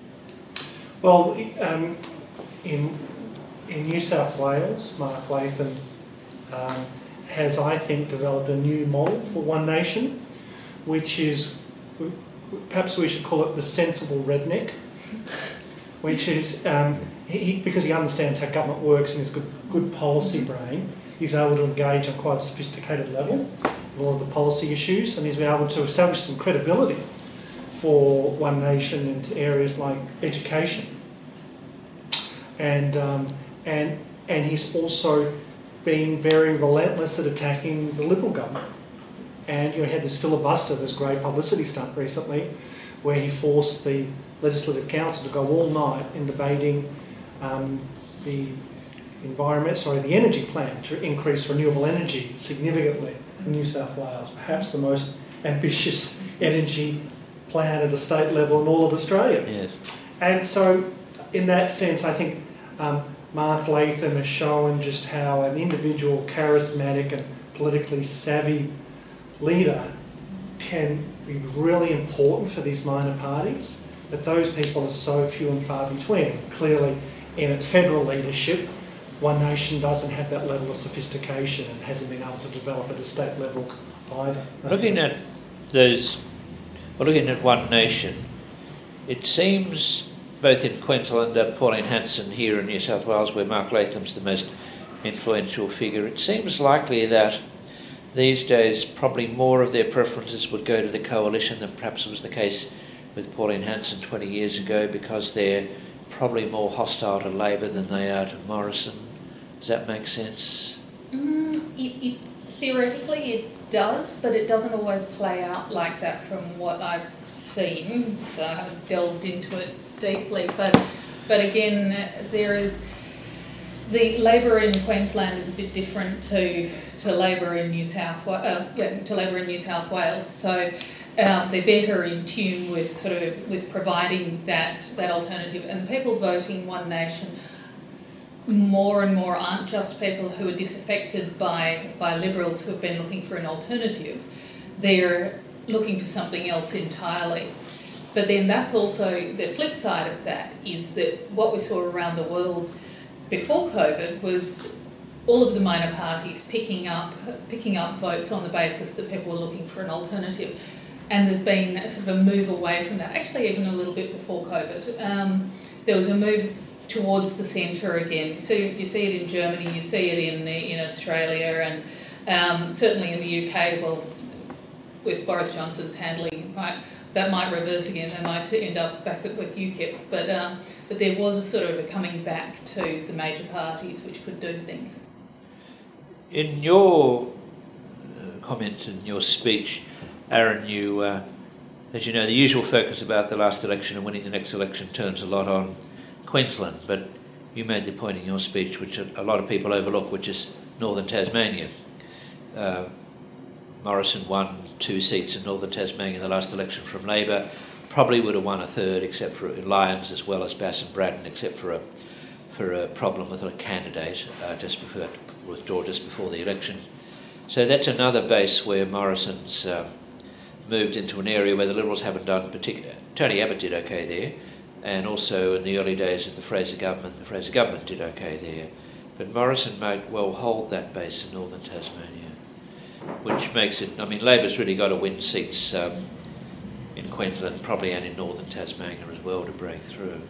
Well, um, in in New South Wales, Mark Latham um, has, I think, developed a new model for One Nation, which is perhaps we should call it the sensible redneck, which is, um, he, because he understands how government works and has good, good policy brain, he's able to engage on quite a sophisticated level in all of the policy issues, and he's been able to establish some credibility for One Nation into areas like education. And, um, and, and he's also been very relentless at attacking the Liberal government. And you know, he had this filibuster, this great publicity stunt recently, where he forced the Legislative Council to go all night in debating um, the environment, sorry, the energy plan to increase renewable energy significantly in New South Wales, perhaps the most ambitious energy plan at a state level in all of Australia. Yes. And so, in that sense, I think um, Mark Latham has shown just how an individual, charismatic and politically savvy leader can be really important for these minor parties, but those people are so few and far between. Clearly, in its federal leadership, One Nation doesn't have that level of sophistication and hasn't been able to develop at a state level either. Looking at those, well, looking at One Nation, it seems both in Queensland, uh, Pauline Hanson here in New South Wales, where Mark Latham's the most influential figure, it seems likely that these days probably more of their preferences would go to the coalition than perhaps was the case with Pauline Hanson twenty years ago, because they're probably more hostile to Labor than they are to Morrison. Does that make sense? Mm, it, it, theoretically it does, but it doesn't always play out like that from what I've seen, so I haven't delved into it deeply. But, but again, there is... The Labor in Queensland is a bit different to to Labor in New South Wa- uh, yeah, to Labor in New South Wales. So um, they're better in tune with sort of with providing that that alternative. And people voting One Nation more and more aren't just people who are disaffected by by Liberals who have been looking for an alternative. They're looking for something else entirely. But then that's also the flip side of that, is that what we saw around the world before COVID was all of the minor parties picking up picking up votes on the basis that people were looking for an alternative. And there's been a sort of a move away from that, actually even a little bit before COVID. Um, there was a move towards the centre again. So you see it in Germany, you see it in in Australia, and um, certainly in the U K, well, with Boris Johnson's handling, right, that might reverse again. They might end up back with UKIP. But um, but there was a sort of a coming back to the major parties which could do things. In your uh, comment in your speech, Aaron, you, uh, as you know, the usual focus about the last election and winning the next election turns a lot on Queensland, but you made the point in your speech, which a lot of people overlook, which is Northern Tasmania. Uh, Morrison won two seats in Northern Tasmania in the last election from Labor. Probably would have won a third, except for Lyons as well as Bass and Braddon, except for a for a problem with a candidate uh, just before withdraw just before the election. So that's another base where Morrison's um, moved into an area where the Liberals haven't done particular. Tony Abbott did okay there, and also in the early days of the Fraser government, the Fraser government did okay there. But Morrison might well hold that base in Northern Tasmania, which makes it, I mean, Labor's really got to win seats um, in Queensland, probably, and in Northern Tasmania as well to break through.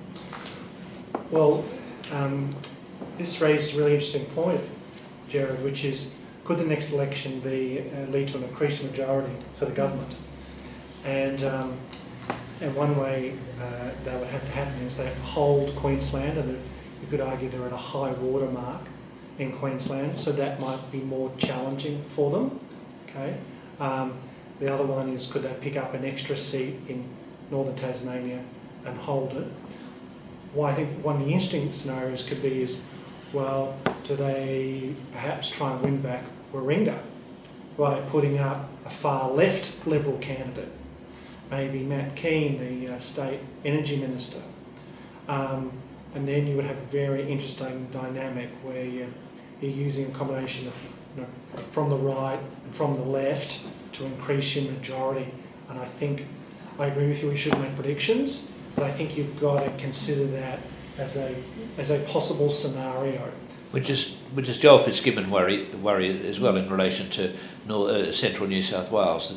Well, um, this raises a really interesting point, Jared, which is, could the next election be uh, lead to an increased majority for the government? And um, and one way uh, that would have to happen is they have to hold Queensland, and you could argue they're at a high water mark in Queensland, so that might be more challenging for them. Okay. Um, the other one is, could they pick up an extra seat in Northern Tasmania and hold it? Well, I think one of the interesting scenarios could be is, well, do they perhaps try and win back Warringah by putting up a far left Liberal candidate, maybe Matt Keane, the uh, state energy minister, um, and then you would have a very interesting dynamic where you're, you're using a combination of, you know, from the right and from the left to increase your majority. And I think, I agree with you, we shouldn't make predictions, but I think you've got to consider that as a as a possible scenario. Which is which is Joel Fitzgibbon worry worry as well in relation to North, uh, central New South Wales.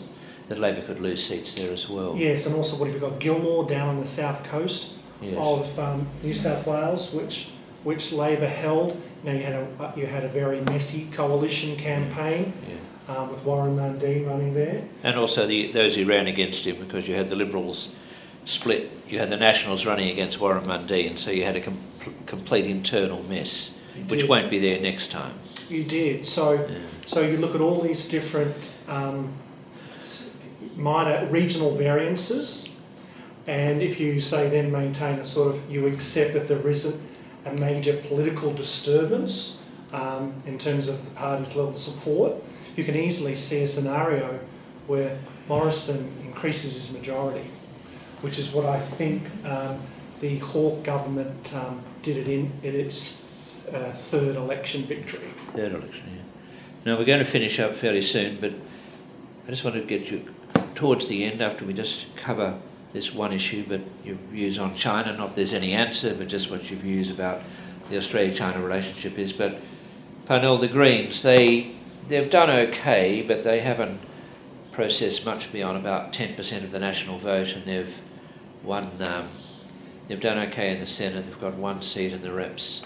that Labor could lose seats there as well. Yes, and also what have you got? Gilmore down on the south coast Yes. of um, New South Wales, which which Labor held. You know, you had a you had a very messy coalition campaign Yeah. um, with Warren Mundine running there. And also the those who ran against him, because you had the Liberals split, you had the Nationals running against Warren Mundine, so you had a com- complete internal mess, You which did. won't be there next time. You did. So Yeah. so you look at all these different um, s- minor regional variances, and if you say then maintain a sort of, you accept that there isn't a major political disturbance um, in terms of the party's level of support, you can easily see a scenario where Morrison increases his majority, which is what I think um, the Hawke government um, did it in, in its uh, third election victory. Third election, yeah. Now we're going to finish up fairly soon, but I just want to get you towards the end, after we just cover this one issue, but your views on China, not there's any answer, but just what your views about the Australia-China relationship is. But Parnell, the Greens, they, they've done okay, but they haven't processed much beyond about ten percent of the national vote, and they've won, um, they've done okay in the Senate, they've got one seat in the reps.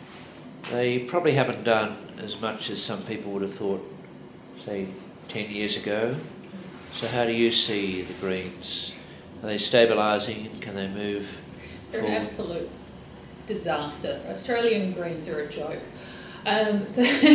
They probably haven't done as much as some people would have thought, say, ten years ago. So how do you see the Greens? Are they stabilising? Can they move They're forward? an absolute disaster. Australian Greens are a joke. Um,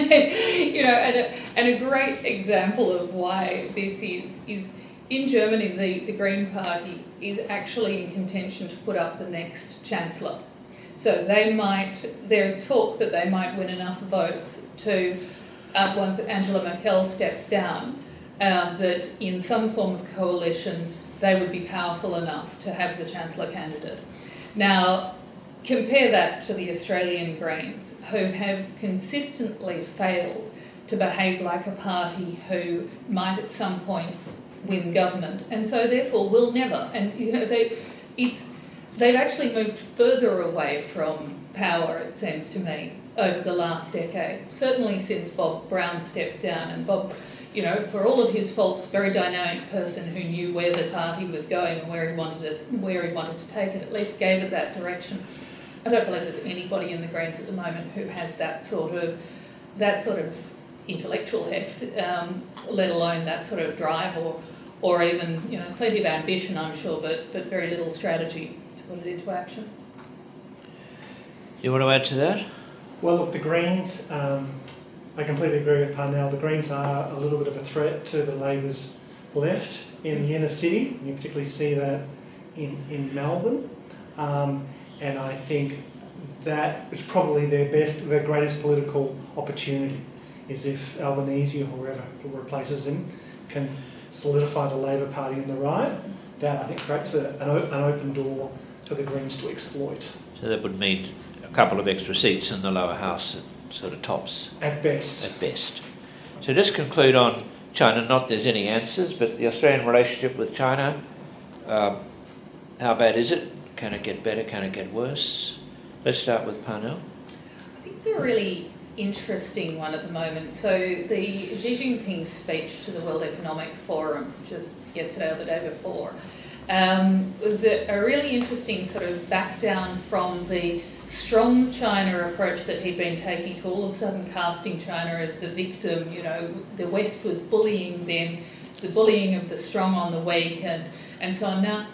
you know, and a, and a great example of why this is, is in Germany, the, the Green Party is actually in contention to put up the next Chancellor. So they might, there's talk that they might win enough votes to, uh, once Angela Merkel steps down, uh, that in some form of coalition they would be powerful enough to have the Chancellor candidate. Now, compare that to the Australian Greens, who have consistently failed to behave like a party who might at some point win government, and so therefore will never. And you know, they, it's, they've actually moved further away from power, it seems to me, over the last decade. Certainly since Bob Brown stepped down, and Bob, you know, for all of his faults, very dynamic person who knew where the party was going and where he wanted it, where he wanted to take it. At least gave it that direction. I don't believe there's anybody in the Greens at the moment who has that sort of that sort of intellectual heft, um, let alone that sort of drive, or or even, you know, plenty of ambition, I'm sure, but but very little strategy to put it into action. You want to add to that? Well, look, the Greens, um, I completely agree with Parnell. The Greens are a little bit of a threat to the Labor's left in the inner city. You particularly see that in, in Melbourne. Um, and I think that is probably their best, their greatest political opportunity, is if Albanese or whoever replaces him can solidify the Labor Party in the right. That, I think, creates a, an, o- an open door for the Greens to exploit. So that would mean a couple of extra seats in the lower house at sort of tops. At best. At best. So just conclude on China, not there's any answers, but the Australian relationship with China, um, how bad is it? Can it get better? Can it get worse? Let's start with Parnell. I think it's a really interesting one at the moment. So the Xi Jinping speech to the World Economic Forum just yesterday or the day before um, was a, a really interesting sort of back down from the strong China approach that he'd been taking, to all of a sudden casting China as the victim. You know, the West was bullying them, it's the bullying of the strong on the weak, and, and so on. Now,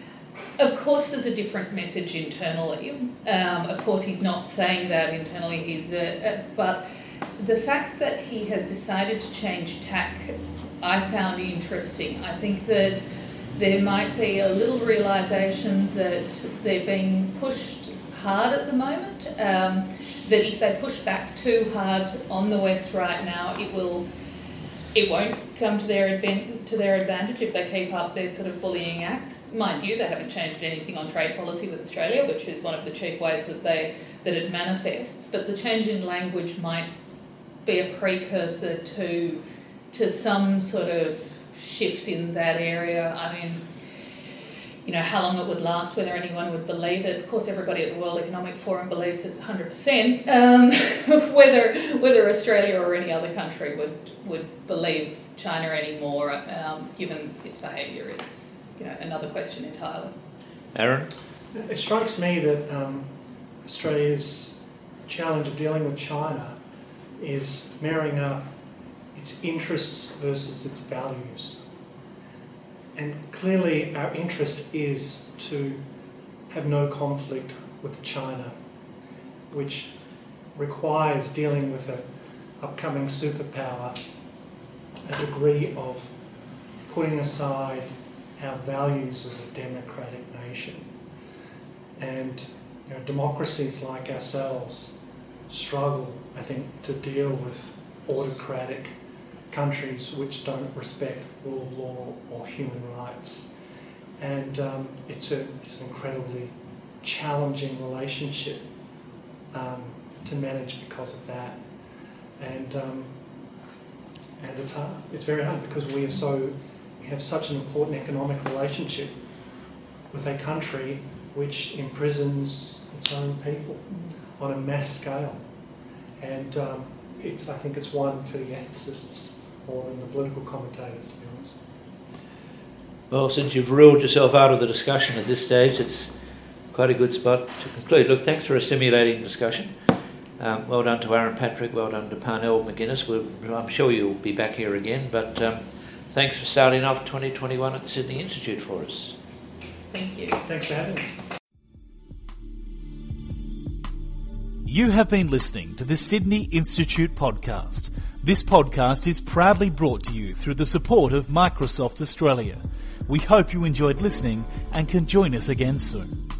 of course, there's a different message internally. Um, of course, he's not saying that internally. He's, uh, uh, but the fact that he has decided to change tack, I found interesting. I think that there might be a little realisation that they're being pushed hard at the moment. Um, that if they push back too hard on the West right now, it will. It won't come to their advan- to their advantage if they keep up their sort of bullying act. Mind you, they haven't changed anything on trade policy with Australia, which is one of the chief ways that they that it manifests. But the change in language might be a precursor to to some sort of shift in that area. I mean, you know, how long it would last, whether anyone would believe it. Of course, everybody at the World Economic Forum believes it's one hundred percent. Um, whether whether Australia or any other country would, would believe China anymore, um, given its behaviour is, you know, another question entirely. Aaron? It strikes me that um, Australia's challenge of dealing with China is marrying up its interests versus its values. And clearly our interest is to have no conflict with China, which requires dealing with an upcoming superpower, a degree of putting aside our values as a democratic nation. And you know, democracies like ourselves struggle, I think, to deal with autocratic countries which don't respect rule of law or human rights. And um, it's, a, it's an incredibly challenging relationship um, to manage because of that. And um, and it's hard. It's very hard because we are so we have such an important economic relationship with a country which imprisons its own people on a mass scale. And um, it's I think it's one for the ethicists more than the political commentators, to be honest. Well, since you've ruled yourself out of the discussion at this stage, it's quite a good spot to conclude. Look, thanks for a stimulating discussion. Um, well done to Aaron Patrick, well done to Parnell McGuinness. We'll, I'm sure you'll be back here again, but um, thanks for starting off twenty twenty-one at the Sydney Institute for us. Thank you. Thanks for having us. You have been listening to the Sydney Institute podcast. This podcast is proudly brought to you through the support of Microsoft Australia. We hope you enjoyed listening and can join us again soon.